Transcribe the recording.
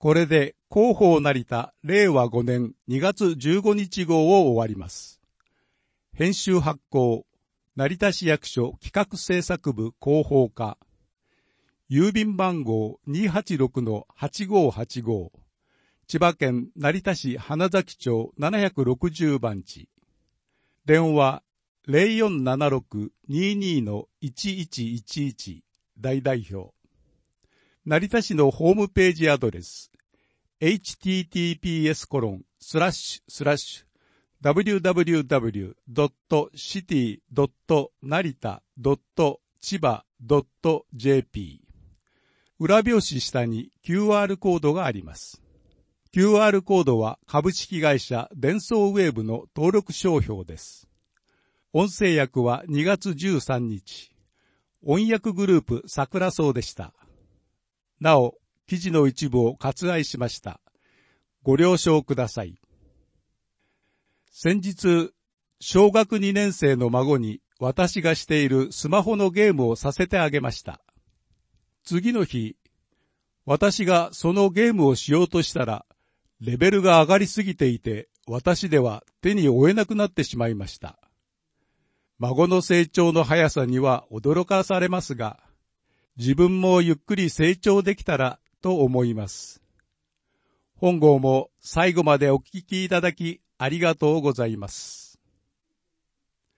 これで広報成田令和5年2月15日号を終わります。編集発行、成田市役所企画制作部広報課。郵便番号 286-8585。千葉県成田市花崎町760番地。電話 0476-22-1111 大代表。成田市のホームページアドレス。https://www.city.narita.chiba.jp 裏表紙下に QR コードがあります。QR コードは株式会社デンソーウェーブの登録商標です。音声訳は2月13日。音訳グループ桜草でした。なお、記事の一部を割愛しました。ご了承ください。先日、小学2年生の孫に私がしているスマホのゲームをさせてあげました。次の日、私がそのゲームをしようとしたら、レベルが上がりすぎていて、私では手に負えなくなってしまいました。孫の成長の速さには驚かされますが、自分もゆっくり成長できたらと思います。本号も最後までお聞きいただきありがとうございます。